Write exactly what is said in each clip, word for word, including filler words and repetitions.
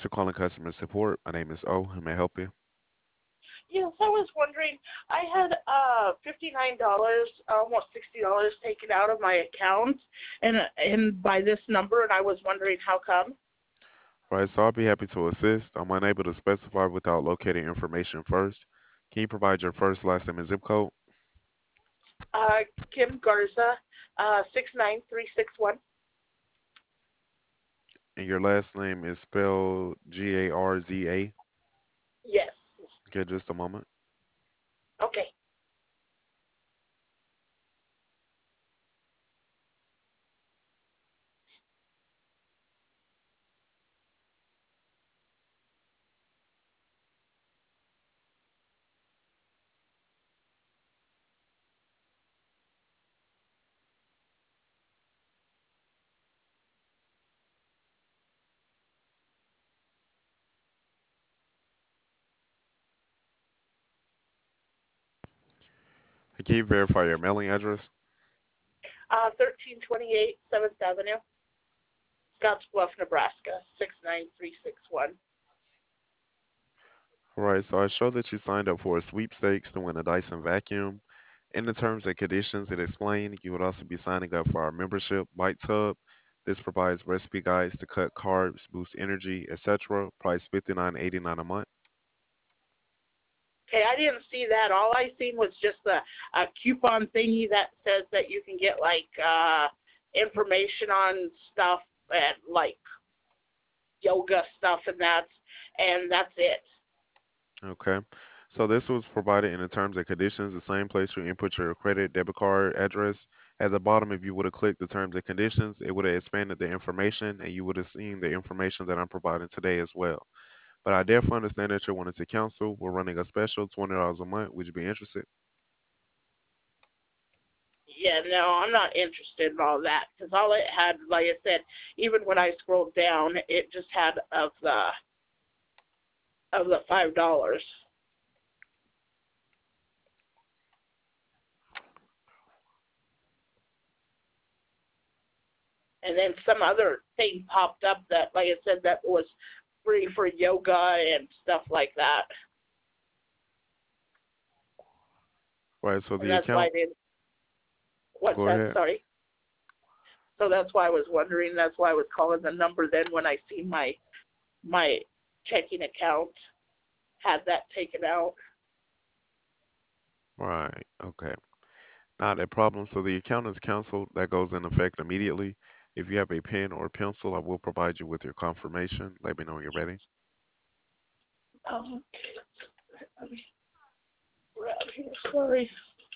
for calling customer support. My name is O. How may I help you? Yes, I was wondering. I had uh fifty-nine dollars, almost sixty dollars taken out of my account, and and by this number, and I was wondering how come. All right, so I'll be happy to assist. I'm unable to specify without locating information first. Can you provide your first, last name, and zip code? Uh, Kim Garza, uh, six nine three six one. And your last name is spelled G A R Z A. Yes. Okay, just a moment. Okay. Can you verify your mailing address? Uh, thirteen twenty-eight Seventh Avenue, Scottsbluff, Nebraska, six nine three six one. All right, so I show that you signed up for a sweepstakes to win a Dyson vacuum. In the terms and conditions it explained, you would also be signing up for our membership, Bites Hub. This provides recipe guides to cut carbs, boost energy, et cetera. Price fifty-nine eighty-nine a month. Okay, I didn't see that. All I seen was just a, a coupon thingy that says that you can get like uh, information on stuff and like yoga stuff and that, and that's it. Okay. So this was provided in the terms and conditions, the same place you input your credit, debit card address. At the bottom, if you would have clicked the terms and conditions, it would have expanded the information and you would have seen the information that I'm providing today as well. But I definitely understand that you're wanting to cancel. We're running a special, twenty dollars a month. Would you be interested? Yeah, no, I'm not interested in all that because all it had, like I said, even when I scrolled down, it just had of the of the five dollars, and then some other thing popped up that, like I said, that was free for yoga and stuff like that, Right, so and the that's why I account, didn't. What's go that? ahead. Sorry. So that's why I was wondering. That's why I was calling the number. Then when I see my my checking account had that taken out. Right, okay. Not a problem. So the account is canceled. That goes in effect immediately. If you have a pen or pencil, I will provide you with your confirmation. Let me know when you're ready. Oh, let me grab here. Sorry.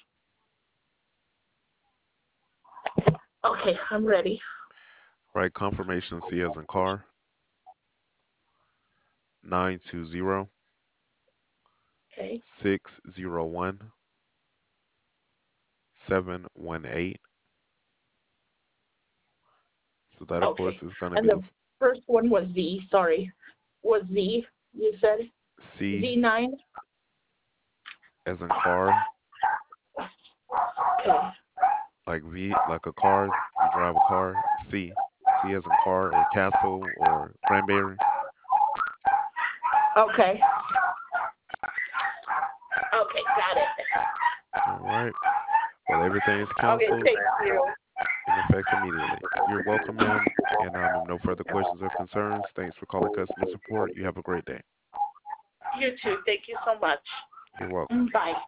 Okay, I'm ready. Right, confirmation C as in car, nine two zero Okay. six zero one seven one eight. So that, of Okay. course, is going to And be the the first one was Z. Sorry, was Z. You said C Z nine. as in car, Okay. like V, like a car. You drive a car. C, C as in car or castle or cranberry. Okay. Okay. Got it. All right. Well, everything is Okay. canceled Thank you. in effect immediately. You're welcome, ma'am. And um, if no further questions or concerns, thanks for calling customer support. You have a great day. You too. Thank you so much. You're welcome. Mm, bye.